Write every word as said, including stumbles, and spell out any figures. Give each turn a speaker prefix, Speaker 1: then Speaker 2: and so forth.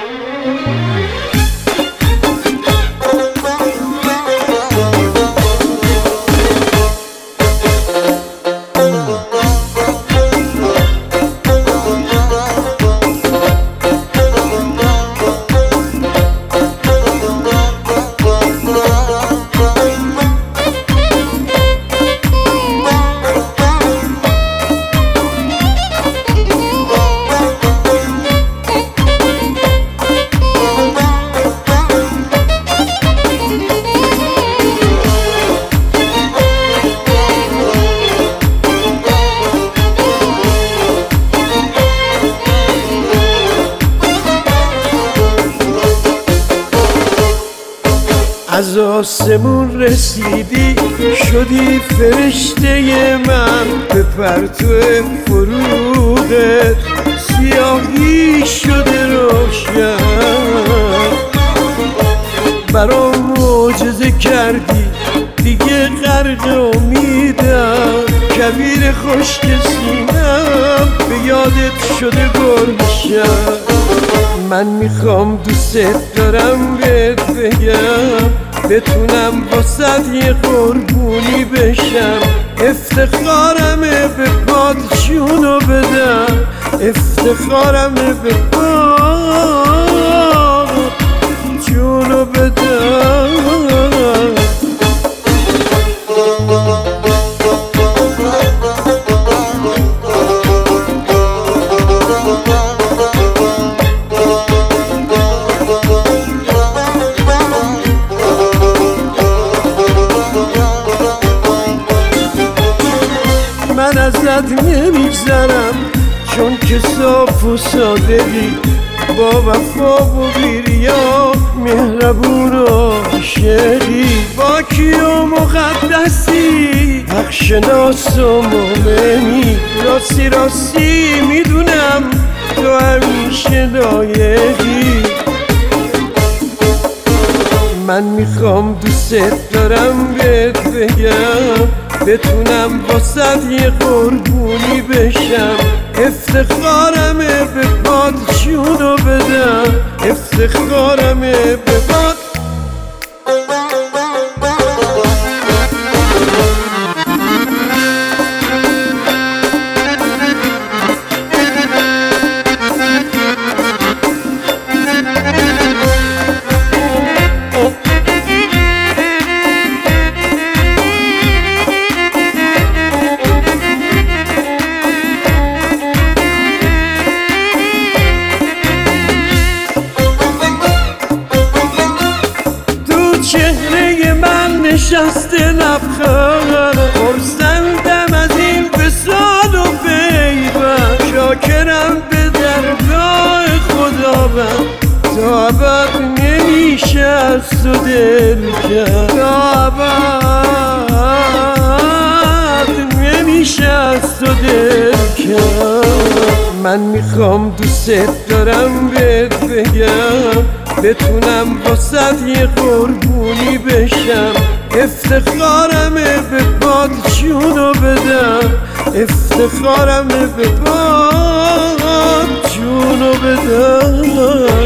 Speaker 1: از آسمون رسیدی شدی فرشته من، به پرتو فروغت سیاهی شده روشن. برام معجزه کردی دیگه غرق امیدم، کویر خشک سینم به یادت شده گلشن. من میخوام دوست دارم بهت بگم، بتونم واسه یه قربونی بشم. افتخارمه به پات جونو بدم، افتخارمه به پات جونو بدم. من ازت نمیگذرم چون که صاف و صادقی، با وفا و بیریا مهربون و عاشقی. پاکی و مقدسی حق شناس و مومنی، راستی راستی میدونم تو همیشه لایقی. من میخوام دوست دارم بهت بگم، بتونم واسه یه قربونی بشم. افتخارمه به پات جونو بدم، افتخارمه به پات. چهره من نشسته لبخند، خرسندم از این وصال و پیوند. شاکرم به درگاه خداوند، تا ابد نمیشه از تو دل کرد، تا ابد نمیشه از تو دل کرد. من میخوام دوست دارم بهت بگم، بتونم واسه یه قربونی بشم. افتخارمه به پات جونو بدم، افتخارمه به پات جونو بدم.